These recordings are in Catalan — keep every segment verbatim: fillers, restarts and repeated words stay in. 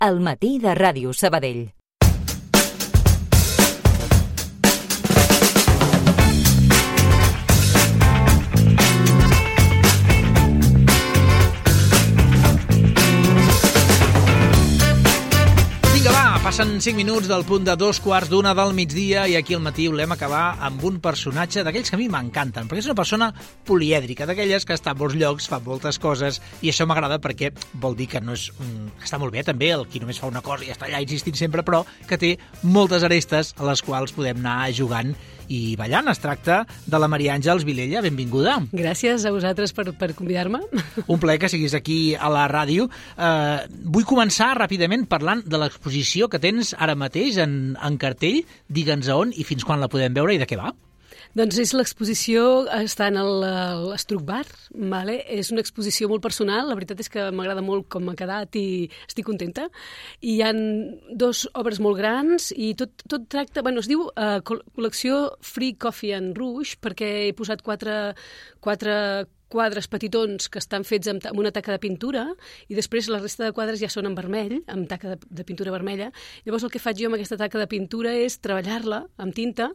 al matí de Ràdio Sabadell. Passen cinc minuts del punt de dos quarts d'una del migdia i aquí al matí volem acabar amb un personatge d'aquells que a mi m'encanten, perquè és una persona polièdrica, d'aquelles que està a molts llocs, fa moltes coses, i això m'agrada perquè vol dir que no és un... està molt bé també el qui només fa una cosa i està allà insistint sempre, però que té moltes arestes a les quals podem anar jugant i ballant. Es tracta de la Maria Àngels Vilella. Benvinguda. Gràcies a vosaltres per, per convidar-me. Un plaer que siguis aquí a la ràdio. Eh, vull començar ràpidament parlant de l'exposició que tens ara mateix en, en cartell. Digue'ns a on i fins quan la podem veure i de què va. Doncs és l'exposició, està en l'Estruc Bar, vale? És una exposició molt personal, la veritat és que m'agrada molt com ha quedat i estic contenta. I hi ha dos obres molt grans i tot, tot tracta... Bueno, es diu uh, col·lecció Free Coffee and Rouge perquè he posat quatre, quatre quadres petitons que estan fets amb, amb una taca de pintura i després la resta de quadres ja són en vermell, amb taca de, de pintura vermella. Llavors el que faig jo amb aquesta taca de pintura és treballar-la amb tinta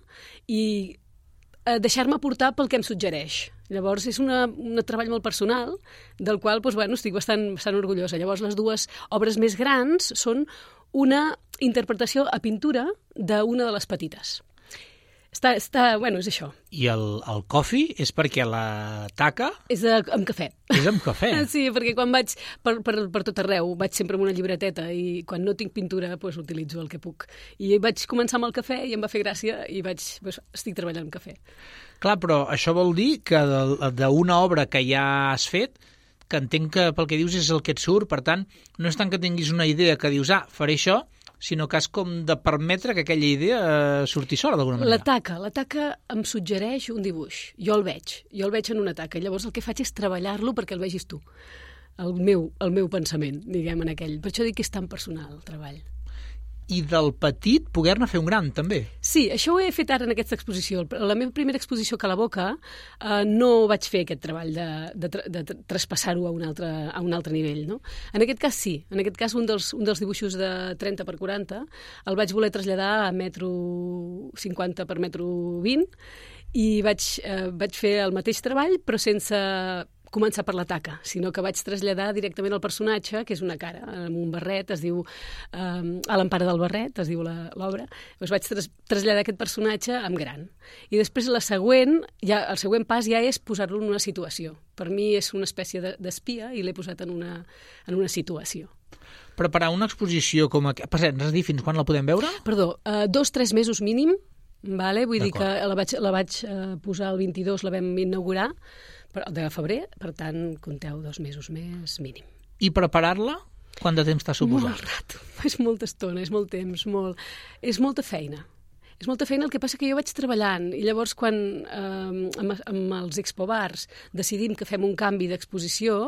i deixar-me portar pel que em suggereix. Llavors, és una, un treball molt personal, del qual doncs, bueno, estic bastant, bastant orgullosa. Llavors, les dues obres més grans són una interpretació a pintura d'una de les petites. Està, està, bueno, és això. I el, el coffee és perquè la taca... És de, amb cafè. És amb cafè. Sí, perquè quan vaig per, per, per tot arreu, vaig sempre amb una llibreteta i quan no tinc pintura, doncs, utilitzo el que puc. I vaig començar amb el cafè i em va fer gràcia i vaig, doncs, estic treballant amb cafè. Clar, però això vol dir que d'una obra que ja has fet, que entenc que pel que dius és el que et surt, per tant, no és tant que tinguis una idea que dius, ah, faré això, sinó que has com de permetre que aquella idea eh, surti sola d'alguna manera. La taca, la taca em suggereix un dibuix. Jo el veig, jo el veig en una taca. Llavors el que faig és treballar-lo perquè el vegis tu. El meu, el meu pensament, diguem, en aquell. Per això dic que és tan personal, el treball. I del petit poder-ne fer un gran, també. Sí, això ho he fet ara en aquesta exposició. La meva primera exposició a Cala Boca eh, no vaig fer aquest treball de, de, de, de traspassar-ho a, un altre, a un altre nivell. No? En aquest cas sí. En aquest cas un dels, un dels dibuixos de trenta per quaranta el vaig voler traslladar a metro cinquanta per metro vint i vaig, eh, vaig fer el mateix treball però sense començar per la taca, sinó que vaig traslladar directament al personatge, que és una cara amb un barret, es diu eh, a l'empara del barret, es diu l'obra. Doncs vaig tras traslladar aquest personatge amb gran. I després la següent, ja, el següent pas ja és posar-lo en una situació. Per mi és una espècie d'espia i l'he posat en una, en una situació. Preparar una exposició com aquesta... Per cert, ens has dit fins quan la podem veure? Perdó, eh, dos, tres mesos mínim, vale? Vull dir que la vaig, la vaig eh, posar el vint-i-dos, la vam inaugurar, de febrer, per tant, compteu dos mesos més mínim. I preparar-la? Quant de temps t'ha suposat? Molt rato, és molta estona, és molt temps, molt... és molta feina. És molta feina, el que passa que jo vaig treballant i llavors quan eh, amb, amb els expobars decidim que fem un canvi d'exposició,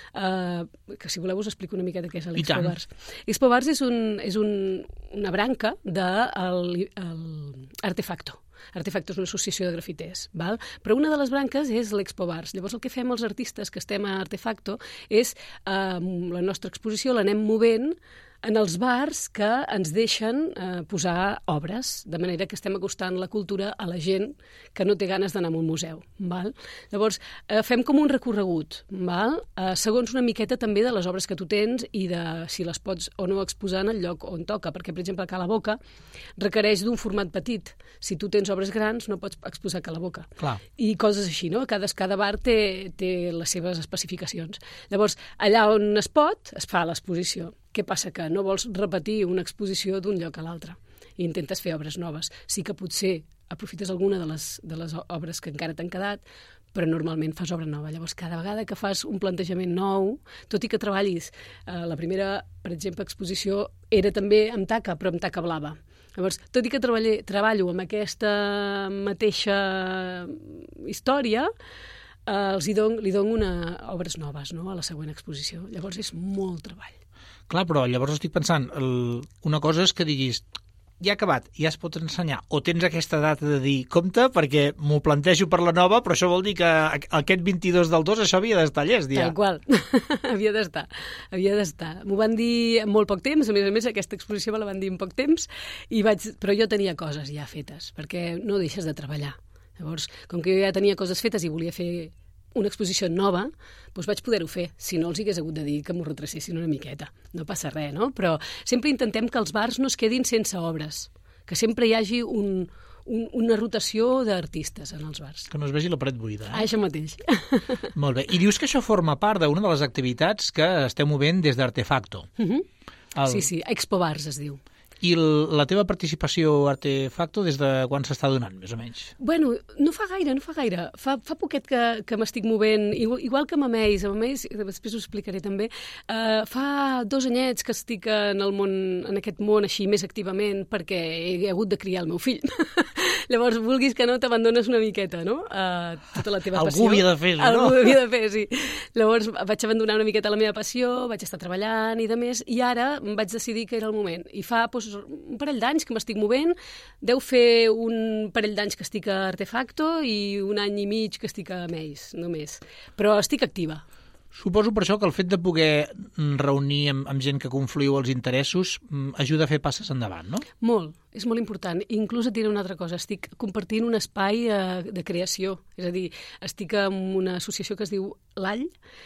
eh, que si voleu us explico una miqueta què és l'Expobars. Expobars és, un, és un, una branca de el, el Artefacto. Artefacto és una associació de grafiters, val? Però una de les branques és l'Expobars. Llavors el que fem els artistes que estem a Artefacto és eh, la nostra exposició l'anem movent en els bars que ens deixen eh, posar obres, de manera que estem acostant la cultura a la gent que no té ganes d'anar a un museu. Val? Llavors, eh, fem com un recorregut, val? Eh, segons una miqueta també de les obres que tu tens i de si les pots o no exposar en el lloc on toca, perquè, per exemple, a Cala Boca requereix d'un format petit. Si tu tens obres grans, no pots exposar a Cala Boca. Clar. I coses així, no? Cada, cada bar té, té les seves especificacions. Llavors, allà on es pot, es fa l'exposició. Què passa? Que no vols repetir una exposició d'un lloc a l'altre i intentes fer obres noves. Sí que potser aprofites alguna de les, de les obres que encara t'han quedat, però normalment fas obra nova. Llavors, cada vegada que fas un plantejament nou, tot i que treballis, eh, la primera, per exemple, exposició era també amb taca, però amb taca blava. Llavors, tot i que treballo, treballo amb aquesta mateixa història, eh, els hi dono, li dono una, obres noves, no?, a la següent exposició. Llavors, és molt treball. Clar, però llavors estic pensant, el, una cosa és que diguis ja ha acabat, ja es pot ensenyar, o tens aquesta data de dir, compte, perquè m'ho plantejo per la nova, però això vol dir que aquest vint-i-dos del dos això havia d'estar llest, ja. Tal qual, havia d'estar, havia d'estar. M'ho van dir en molt poc temps, a més a més aquesta exposició me la van dir en poc temps, i vaig... però jo tenia coses ja fetes, perquè no deixes de treballar. Llavors, com que jo ja tenia coses fetes i volia fer una exposició nova, doncs vaig poder-ho fer. Si no, els hagués hagut de dir que m'ho retracessin una miqueta. No passa res, no? Però sempre intentem que els bars no es quedin sense obres, que sempre hi hagi un, un, una rotació d'artistes en els bars. Que no es vegi la paret buida. Eh? Ah, això mateix. Molt bé. I dius que això forma part d'una de les activitats que esteu movent des d'Artefacto. Uh-huh. El... Sí, sí, Expo Bars es diu. I la teva participació a Artefacto des de quan s'està donant, més o menys? Bueno, no fa gaire, no fa gaire. Fa, fa poquet que, que m'estic movent, igual, igual que amb Ameis, amb Ameis, després ho explicaré també, uh, fa dos anyets que estic en, el món, en aquest món així més activament perquè he hagut de criar el meu fill. Llavors, vulguis que no, t'abandones una miqueta, no? Uh, tota la teva Algú passió. Algú havia de fer-ho, no? Algú havia de fer, sí. Llavors vaig abandonar una miqueta la meva passió, vaig estar treballant i de més, i ara vaig decidir que era el moment. I fa doncs, un parell d'anys que m'estic movent, deu fer un parell d'anys que estic a Artefacto i un any i mig que estic a Ameis, només. Però estic activa. Suposo per això que el fet de poder reunir amb, amb gent que confluïu els interessos ajuda a fer passes endavant, no? Molt, és molt important. Inclús et diré una altra cosa, estic compartint un espai eh, de creació. És a dir, estic en una associació que es diu l'All,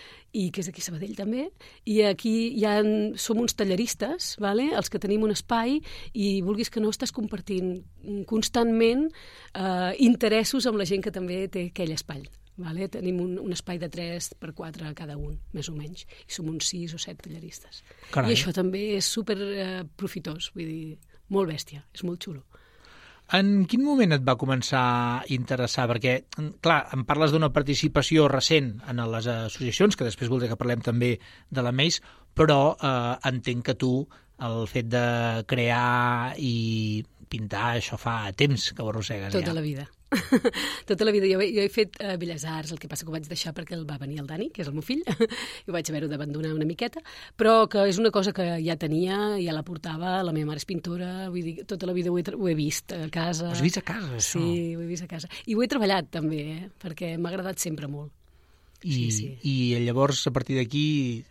i que és aquí a Sabadell també, i aquí ja som uns talleristes, vale? Els que tenim un espai, i vulguis que no estàs compartint constantment eh, interessos amb la gent que també té aquell espai. Vale? Tenim un, un espai de tres per quatre cada un, més o menys, i som uns sis o set talleristes. Carai. I això també és super eh, profitós, vull dir, molt bèstia, és molt xulo. En quin moment et va començar a interessar? Perquè, clar, em parles d'una participació recent en les associacions, que després voldré que parlem també de l'Ameis, però eh, entenc que tu el fet de crear i pintar, això fa temps que ho arrossegues. Tota ja. la vida. Tota la vida. Jo, jo he fet uh, Belles Arts, el que passa que ho vaig deixar perquè el va venir el Dani, que és el meu fill, i ho vaig haver-ho d'abandonar una miqueta, però que és una cosa que ja tenia, ja la portava, la meva mare és pintora, vull dir, tota la vida ho he, ho he vist a casa. Ho has vist a casa, això? Sí, ho he vist a casa. I ho he treballat també, eh? Perquè m'ha agradat sempre molt. I, sí, sí. I llavors, a partir d'aquí,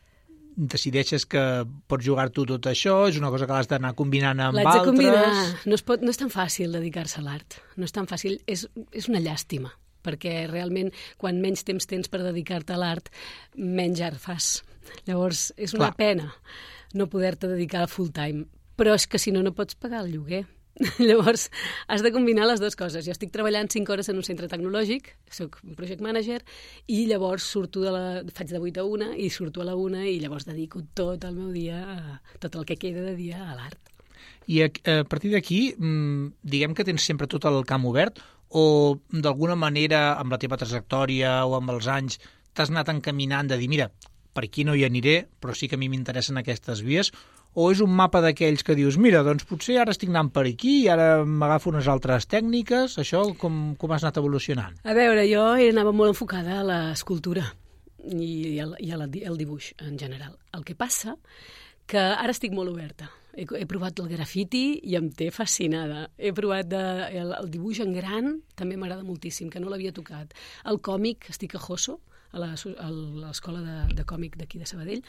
decideixes que pots jugar tu tot això, és una cosa que l'has d'anar combinant amb altres? L'haig de combinar. No, es pot, no és tan fàcil dedicar-se a l'art. No és tan fàcil. És, és una llàstima, perquè realment quan menys temps tens per dedicar-te a l'art, menys art fas. Llavors, és una Clar. pena no poder-te dedicar full time. Però és que si no, no pots pagar el lloguer. Llavors, has de combinar les dues coses. Jo estic treballant cinc hores en un centre tecnològic, soc project manager, i llavors surto de la... faig de vuit a una i surto a la una i llavors dedico tot el meu dia, a... tot el que queda de dia a l'art. I a, a partir d'aquí, diguem que tens sempre tot el camp obert o d'alguna manera, amb la teva trajectòria o amb els anys, t'has anat encaminant de dir, mira, per aquí no hi aniré, però sí que a mi m'interessen aquestes vies, o és un mapa d'aquells que dius, mira, doncs potser ara estic anant per aquí i ara m'agafo unes altres tècniques, això com, com has anat evolucionant? A veure, jo anava molt enfocada a l'escultura i, i, al, i al, al dibuix en general. El que passa que ara estic molt oberta. He, he provat el grafiti i em té fascinada. He provat de, el, el dibuix en gran, també m'agrada moltíssim, que no l'havia tocat. El còmic, estic a Josso, a l'escola de, de còmic d'aquí de Sabadell,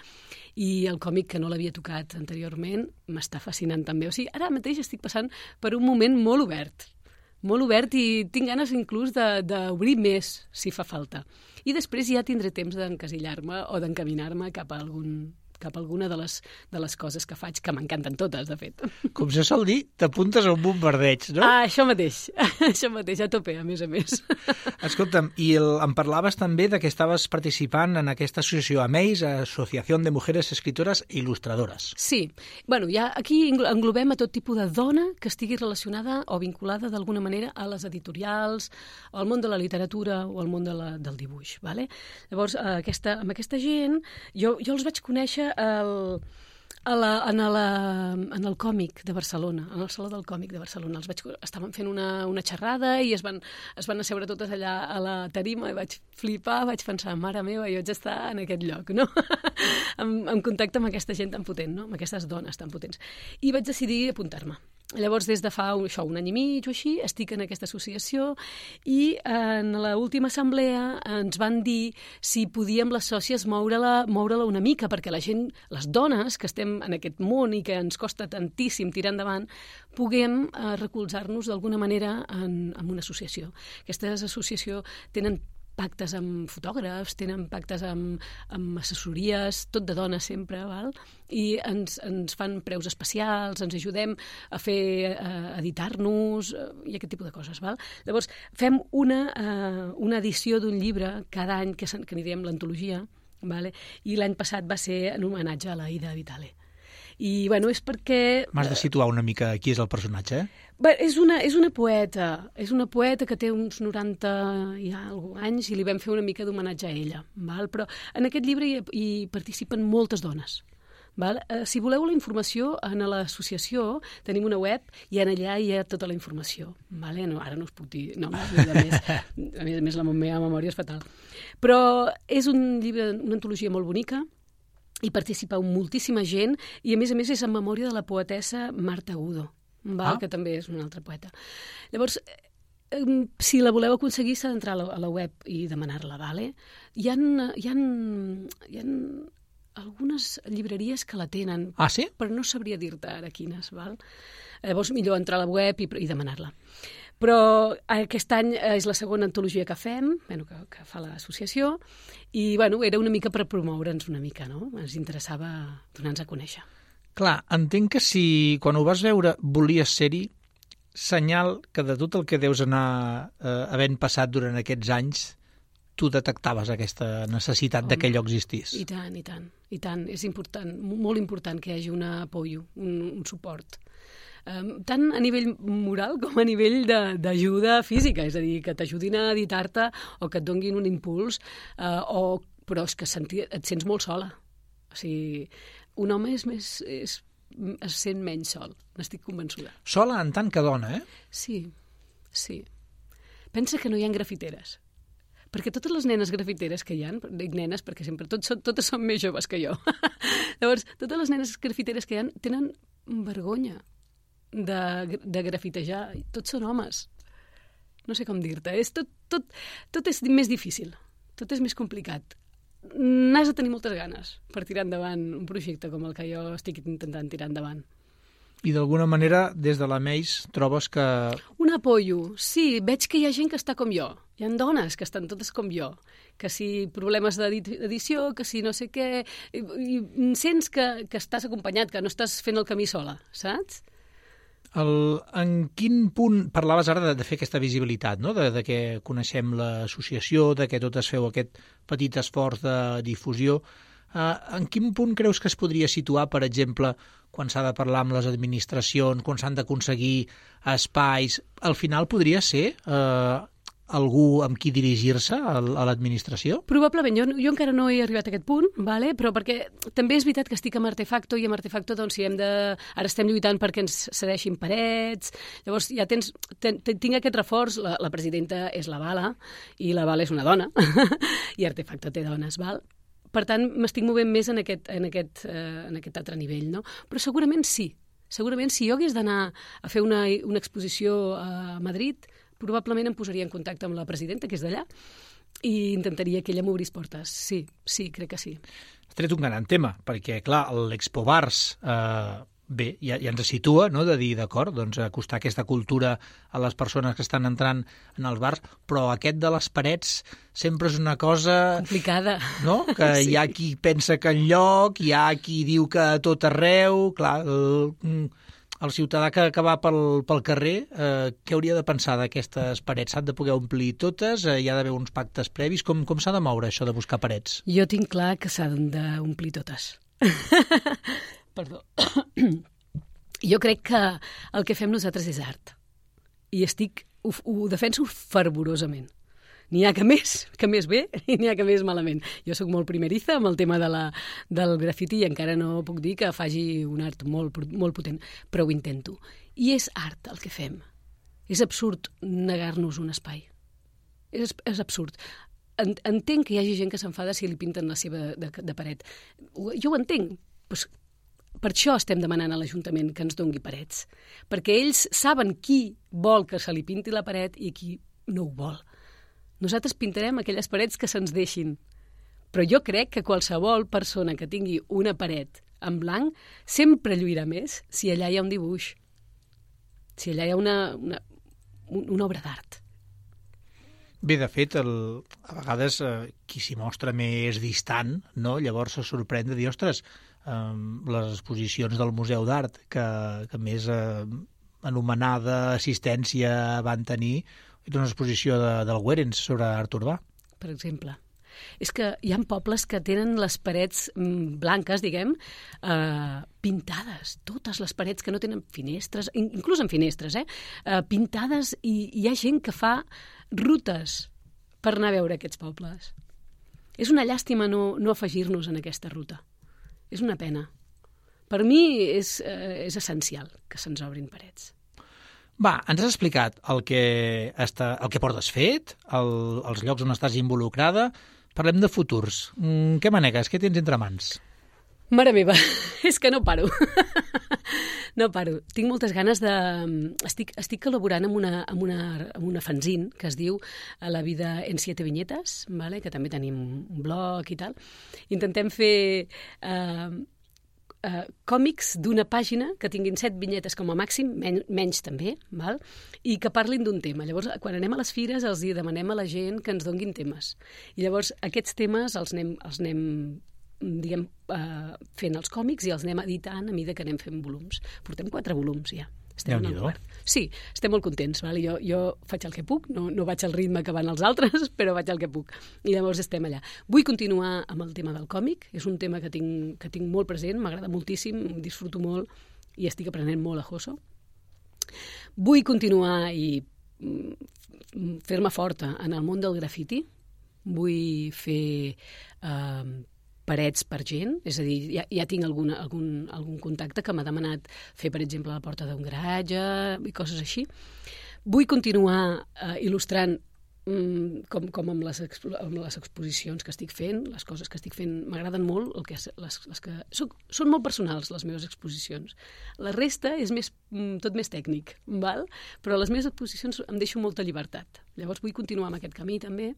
i el còmic que no l'havia tocat anteriorment m'està fascinant també. O sigui, ara mateix estic passant per un moment molt obert, molt obert i tinc ganes inclús d'obrir més, si fa falta. I després ja tindré temps d'encasillar-me o d'encaminar-me cap a algun cap a alguna de les, de les coses que faig, que m'encanten totes, de fet. Com se sol dir, t'apuntes a un bombardeig, no? Ah, això mateix, això mateix, a tope, a més a més. Escolta'm, i el, em parlaves també de que estaves participant en aquesta associació Ameis, Associació de Mujeres Escritoras e Il·lustradores. Sí, bueno, ja aquí englobem a tot tipus de dona que estigui relacionada o vinculada d'alguna manera a les editorials, al món de la literatura o al món de la, del dibuix, vale? Llavors, aquesta, amb aquesta gent, jo, jo els vaig conèixer El, a la, en, la, en el còmic de Barcelona, en el Saló del Còmic de Barcelona. Els vaig, estaven fent una, una xerrada i es van, es van asseure totes allà a la tarima i vaig flipar, vaig pensar, mare meva, jo haig d'estar en aquest lloc, no? en, en contacte amb aquesta gent tan potent, no? Amb aquestes dones tan potents. I vaig decidir apuntar-me. Llavors, des de fa un, això, un any i mig o així, estic en aquesta associació i en l'última assemblea ens van dir si podíem les sòcies moure-la moure-la una mica, perquè la gent, les dones que estem en aquest món i que ens costa tantíssim tirar endavant, puguem eh, recolzar-nos d'alguna manera en, en una associació. Aquestes associacions tenen pactes amb fotògrafs, tenen pactes amb, amb assessories, tot de dones sempre, val? I ens, ens fan preus especials, ens ajudem a fer, a editar-nos i aquest tipus de coses. Val? Llavors, fem una, uh, una edició d'un llibre cada any que, que n'hi diem l'antologia, vale? I l'any passat va ser en homenatge a la Ida Vitale. I, bueno, és perquè... M'has de situar una mica qui és el personatge, eh? Bé, és una, és una poeta, és una poeta que té uns noranta i alguns anys i li vam fer una mica d'homenatge a ella, val? Però en aquest llibre hi, hi participen moltes dones. Val? Eh, si voleu la informació, en l'associació tenim una web i en allà hi ha tota la informació. Vale? No, ara no us puc dir, no, a més, a més a més la meva memòria és fatal. Però és un llibre, una antologia molt bonica, hi participa moltíssima gent i, a més a més, és en memòria de la poetessa Marta Agudo, val? Ah. Que també és una altra poeta. Llavors, eh, si la voleu aconseguir, s'ha d'entrar a, la, a la web i demanar-la, vale? Hi ha, hi ha, hi ha algunes llibreries que la tenen, ah, sí? Però no sabria dir-te ara quines, val? Llavors, millor entrar a la web i, i demanar-la. Però aquest any és la segona antologia que fem, bueno, que, que fa l'associació, i bueno, era una mica per promoure'ns una mica, no? Ens interessava donar-nos a conèixer. Clar, entenc que si quan ho vas veure volies ser-hi, senyal que de tot el que deus anar eh, havent passat durant aquests anys, tu detectaves aquesta necessitat de que allò existís. I tant, i tant, i tant. És important, molt important que hi hagi un apoyo, un, un suport. Um, tant a nivell moral com a nivell d'ajuda física, és a dir, que t'ajudin a editar-te o que et donguin un impuls, uh, o, però és que sentir, et sents molt sola. O sigui, un home és més, és, es sent menys sol, n'estic convençuda. Sola en tant que dona, eh? Sí, sí. Pensa que no hi ha grafiteres. Perquè totes les nenes grafiteres que hi ha, dic nenes perquè sempre tots, totes són més joves que jo, llavors, totes les nenes grafiteres que hi ha tenen vergonya de, de grafitejar. Tots són homes. No sé com dir-te. És tot, tot, tot és més difícil. Tot és més complicat. N'has de tenir moltes ganes per tirar endavant un projecte com el que jo estic intentant tirar endavant. I d'alguna manera, des de la Meis, trobes que... Un apoyo. Sí, veig que hi ha gent que està com jo. Hi ha dones que estan totes com jo. Que si problemes d'edició, que si no sé què... I, i sents que, que estàs acompanyat, que no estàs fent el camí sola, saps? El, en quin punt parlaves ara de, de fer aquesta visibilitat, no? de, de que coneixem l'associació, de que totes feu aquest petit esforç de difusió? Uh, en quin punt creus que es podria situar, per exemple, quan s'ha de parlar amb les administracions, quan s'han d'aconseguir espais? Al final podria ser uh, algú amb qui dirigir-se a, a l'administració? Probablement. Jo, jo encara no he arribat a aquest punt, vale? Però perquè també és veritat que estic amb Artefacto i amb Artefacto doncs, si hem de... ara estem lluitant perquè ens cedeixin parets. Llavors ja tens... Ten, tinc aquest reforç. La, la presidenta és la Bala i la Bala és una dona i Artefacto té dones, val? Per tant, m'estic movent més en aquest, en, aquest, eh, en aquest altre nivell, no? Però segurament sí. Segurament si jo hagués d'anar a fer una, una exposició a Madrid, probablement em posaria en contacte amb la presidenta, que és d'allà, i intentaria que ella m'obrís portes. Sí, sí, crec que sí. Has tret un gran tema, perquè, clar, l'Expo Bars, eh, bé, ja, ja ens situa, no?, de dir, d'acord, doncs acostar aquesta cultura a les persones que estan entrant en els bars, però aquest de les parets sempre és una cosa... complicada. No?, que sí. Hi ha qui pensa que enlloc, hi ha qui diu que a tot arreu, clar... El, el ciutadà que, que va pel, pel carrer, eh, què hauria de pensar d'aquestes parets? S'han de poder omplir totes? Eh, hi ha d'haver uns pactes previs? Com, com s'ha de moure això de buscar parets? Jo tinc clar que s'han d'omplir totes. Perdó. Jo crec que el que fem nosaltres és art. I estic, ho, ho defenso fervorosament. N'hi ha que més, que més bé i n'hi ha que més malament. Jo sóc molt primeriza amb el tema de la, del grafiti i encara no puc dir que faci un art molt, molt potent, però ho intento. I és art el que fem. És absurd negar-nos un espai. És, és absurd. Entenc que hi hagi gent que s'enfada si li pinten la seva de, de paret. Jo ho entenc. Pues, per això estem demanant a l'Ajuntament que ens dongui parets, perquè ells saben qui vol que se li pinti la paret i qui no ho vol. Nosaltres pintarem aquelles parets que se'ns deixin, però jo crec que qualsevol persona que tingui una paret en blanc sempre lluirà més si allà hi ha un dibuix, si allà hi ha una, una, una obra d'art. Bé, de fet, el, a vegades eh, qui s'hi mostra més distant, no? Llavors se sorprèn de dir, ostres, eh, les exposicions del Museu d'Art que, que més eh, anomenada assistència van tenir, és una exposició de, del Güerens sobre art urbà. Per exemple. És que hi ha pobles que tenen les parets blanques, diguem, eh, pintades, totes les parets que no tenen finestres, inclús en finestres, eh, eh, pintades, i hi ha gent que fa rutes per anar a veure aquests pobles. És una llàstima no, no afegir-nos en aquesta ruta. És una pena. Per mi és, eh, és essencial que se'ns obrin parets. Va, ens has explicat el que, està, el que portes fet, el, els llocs on estàs involucrada. Parlem de futurs. Mm, què manegues? Què tens entre mans? Mare meva, és que no paro. No paro. Tinc moltes ganes de... Estic, estic col·laborant amb una, amb, una, amb una fanzine que es diu La vida en siete viñetas, vale? Que també tenim un blog i tal. Intentem fer... Eh, Uh, còmics d'una pàgina que tinguin set vinyetes com a màxim, men menys també, val? I que parlin d'un tema. Llavors, quan anem a les fires, els demanem a la gent que ens donguin temes. I llavors, aquests temes els anem, els anem diguem, uh, fent els còmics i els anem editant a mida que anem fent volums. Portem quatre volums, ja. Estem en el govern. Sí, estem molt contents. Val? Jo, jo faig el que puc, no, no vaig al ritme que van els altres, però vaig al que puc. I llavors estem allà. Vull continuar amb el tema del còmic, és un tema que tinc, que tinc molt present, m'agrada moltíssim, disfruto molt i estic aprenent molt a Joso. Vull continuar i fer-me forta en el món del grafiti. Vull fer... Eh, parets per gent, és a dir, ja, ja tinc alguna, algun, algun contacte que m'ha demanat fer, per exemple, la porta d'un garatge i coses així. Vull continuar eh, il·lustrant mm, com, com amb, les expo amb les exposicions que estic fent, les coses que estic fent m'agraden molt, el que, les, les que, soc, són molt personals les meves exposicions. La resta és més, tot més tècnic, val? Però les meves exposicions em deixo molta llibertat. Llavors vull continuar amb aquest camí també.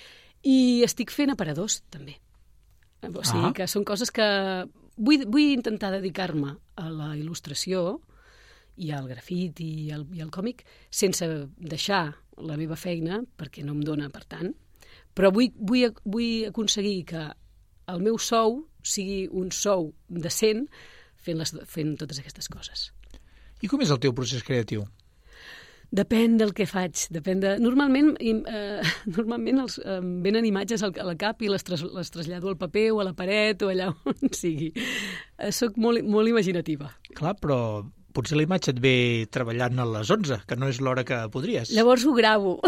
I estic fent aparadors també. O sigui, ah. que són coses que... Vull, vull intentar dedicar-me a la il·lustració i al grafiti i al, i al còmic sense deixar la meva feina, perquè no em dóna per tant, però vull, vull, vull aconseguir que el meu sou sigui un sou decent fent, les, fent totes aquestes coses. I com és el teu procés creatiu? Depèn del que faig. Depèn de... Normalment, eh, normalment els, eh, venen imatges al, a la cap i les, tras, les trasllado al paper o a la paret o allà on sigui. Eh, soc molt, molt imaginativa. Clar, però potser la imatge et ve treballant a les onze, que no és l'hora que podries. Llavors ho gravo.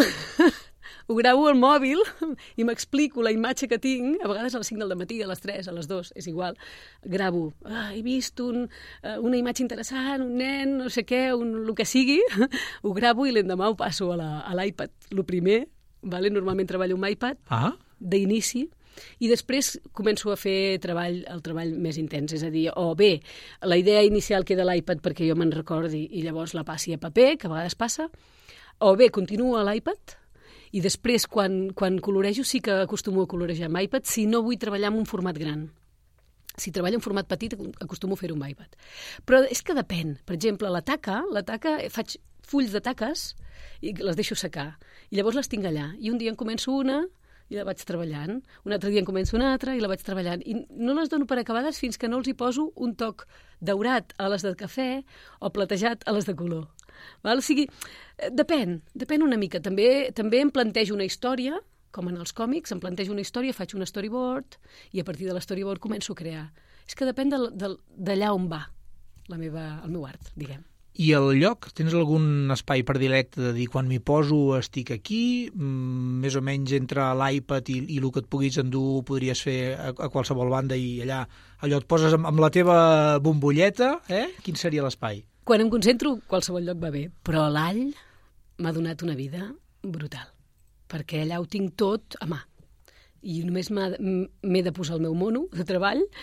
Ho gravo al mòbil i m'explico la imatge que tinc, a vegades a les cinc del matí, a les tres, a les dues, és igual. Gravo, ah, he vist un, uh, una imatge interessant, un nen, no sé què, un, el que sigui, ho gravo i l'endemà ho passo a l'iPad. El primer, vale? Normalment treballo amb iPad, ah. d'inici, i després començo a fer treball, el treball més intens, és a dir, o bé, la idea inicial queda a l'iPad perquè jo me'n recordi i llavors la passi a paper, que a vegades passa, o bé, continuo a l'iPad, i després, quan, quan colorejo, sí que acostumo a colorejar amb iPad, si no vull treballar en un format gran. Si treballo en format petit, acostumo a fer-ho amb iPad. Però és que depèn. Per exemple, la taca, la taca, faig fulls de taques i les deixo secar. I llavors les tinc allà. I un dia en començo una i la vaig treballant. Un altre dia en començo una altra i la vaig treballant. I no les dono per acabades fins que no els hi poso un toc daurat a les de cafè o platejat a les de color. Val? O sigui, depèn, depèn una mica. També, també em plantejo una història, com en els còmics, em plantejo una història, faig un storyboard i a partir de l'storyboard començo a crear. És que depèn d'allà on va la meva, el meu art, diguem. I el lloc? Tens algun espai predilecte de dir quan m'hi poso estic aquí, mm, més o menys entre l'iPad i, i el que et puguis endur podries fer a, a qualsevol banda i allà allò et poses amb, amb la teva bombolleta, eh? Quin seria l'espai? Quan em concentro, qualsevol lloc va bé, però l'all m'ha donat una vida brutal, perquè allà ho tinc tot a mà. I només m'he de posar el meu mono de treball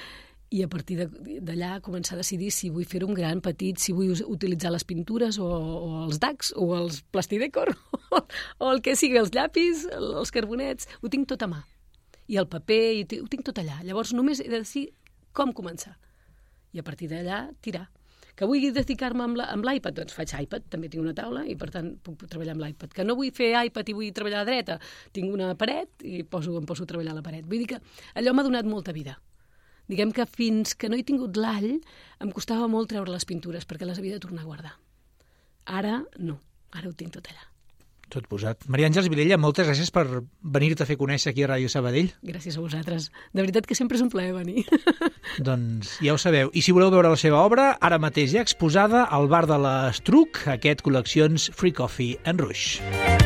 i a partir d'allà començar a decidir si vull fer un gran, petit, si vull utilitzar les pintures o, o els dacs o els plastidècor o, o el que sigui, els llapis, els carbonets, ho tinc tot a mà. I el paper, i ho tinc tot allà. Llavors només he de decidir com començar. I a partir d'allà tirar. Que vull dedicar-me amb l'iPad, doncs faig iPad, també tinc una taula i per tant puc treballar amb l'iPad. Que no vull fer iPad i vull treballar a la dreta, tinc una paret i poso, em poso a treballar a la paret. Vull dir que allò m'ha donat molta vida. Diguem que fins que no he tingut l'all em costava molt treure les pintures perquè les havia de tornar a guardar. Ara no, ara ho tinc tot allà. Tot posat. Maria Àngels Vilella, moltes gràcies per venir-te a fer conèixer aquí a Ràdio Sabadell. Gràcies a vosaltres. De veritat que sempre és un plaer venir. Doncs ja ho sabeu. I si voleu veure la seva obra, ara mateix ja exposada al bar de l'Estruc, aquest Col·leccions Free Coffee and Rouge.